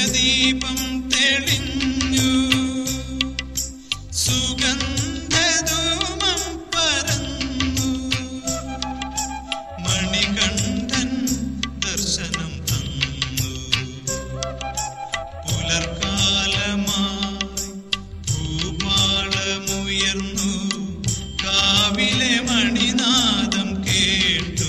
കർപ്പൂരദീപം തെളിഞ്ഞു, സുഗന്ധധൂമം പരന്നു, മണികണ്ഠൻ ദർശനം തന്നു. പുലർക്കാലമായി ഭൂപാളമുയർന്നു, കാവിലെ മണിനാദം കേട്ടു.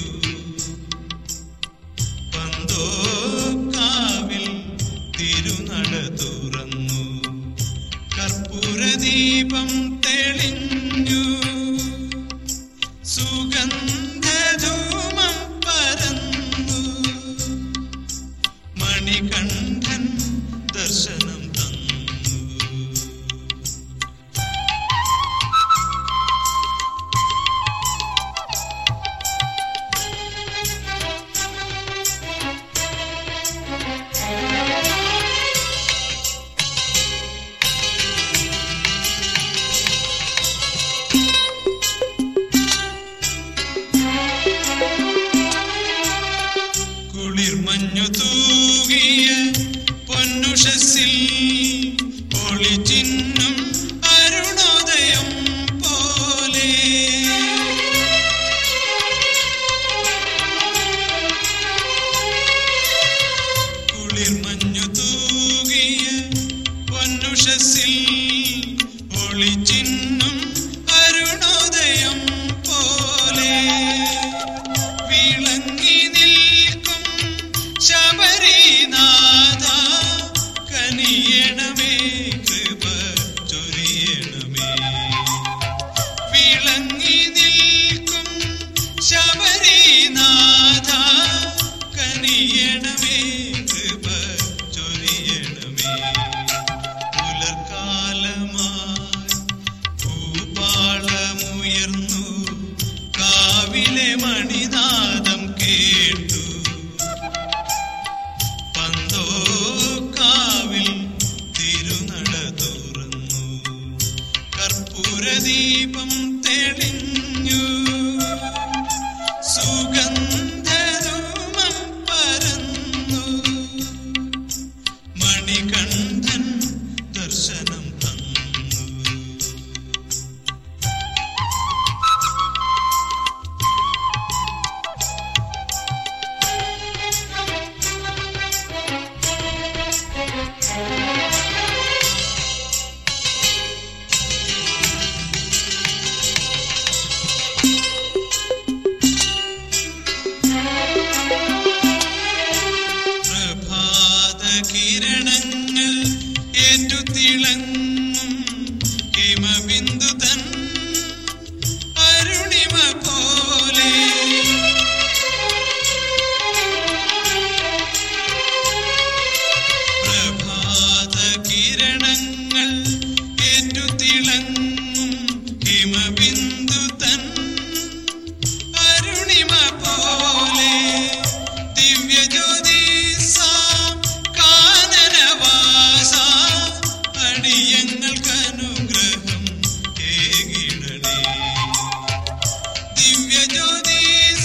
പന്തോക്കാവിൽ തിരുനട തുറന്നു, കർപ്പൂരദീപം തെളിഞ്ഞു, സുഗന്ധധൂമം പരന്നു, മണികണ്ഠൻ ദർശനം തന്നു. കുളിർമഞ്ഞു തൂകിയ പൊന്നുഷസിൽ ഒളിച്ചിന്നും അരുണോദയം പോലെ, കുളിർമഞ്ഞു തൂകിയ പൊന്നുഷസിൽ ഒളിച്ചിന്നും അരുണോദയം പോലെ, വിളങ്ങി നിൽക്കും ശബരിനാഥ, കനിയണമേ കൃപ ചൊരിയണമേ. വിളങ്ങി നിൽക്കും ശബരിനാഥ, കനിയണമേ കൃപ ചൊരിയണമേ. പുലർക്കാലമായി ഭൂപാളമുയർന്നു, കാവിലെ മണിനാദം കേട്ടു. പന്തോക്കാവിൽ തിരുനട തുറന്നു, കർപ്പൂരദീപം തെളിഞ്ഞു, സുഗന്ധധൂമം പരന്നു, മണികണ്ഠൻ ദർശനം തന്നു. കിരണങ്ങൾ ഏറ്റുതിളങ്ങും ഹിമബിന്ദു തൻ അരുണിമ പോലെ, പ്രഭാത കിരണങ്ങൾ ഏറ്റുതിളങ്ങും ഹിമബിന്ദു തൻ അരുണിമ പോലെ, ദിവ്യജ്യോതി അടിയങ്ങൾക്കനുഗ്രഹം ഏകിടണേ. ദിവ്യജ്യോതി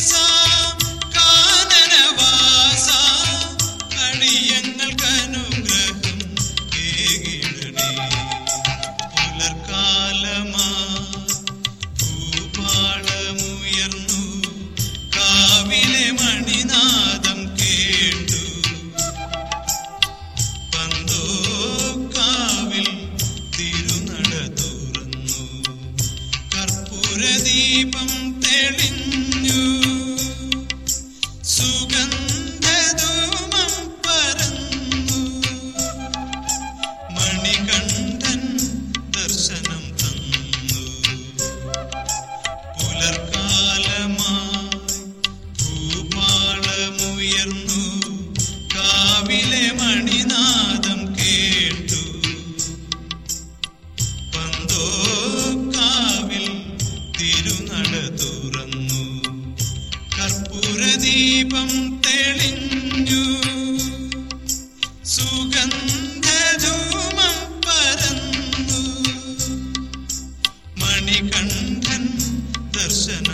കാനനവാസ, അടിയങ്ങൾക്കനുഗ്രഹം ഏകിടണേ. പുലർക്കാലമായി ഭൂപാളമുയർന്നു, കാവിലെ മണിനാദം കേട്ടു. പന്തോക്കാവിൽ തിരുനട തുറന്നു, കർപ്പൂരദീപം തെളിഞ്ഞു, സുഗന്ധധൂമം പരന്നു, മണികണ്ഠൻ ദർശനം തന്നു. പുലർക്കാലമായി ഭൂപാളമുയർന്നു, കാവിലെ മണിനാദം കേട്ടു. പന്തോക്കാവിൽ തിരുനട തുറന്നു, കർപ്പൂരദീപം തെളിഞ്ഞു, സുഗന്ധധൂമം പരന്നു, മണികണ്ഠൻ ദർശനം.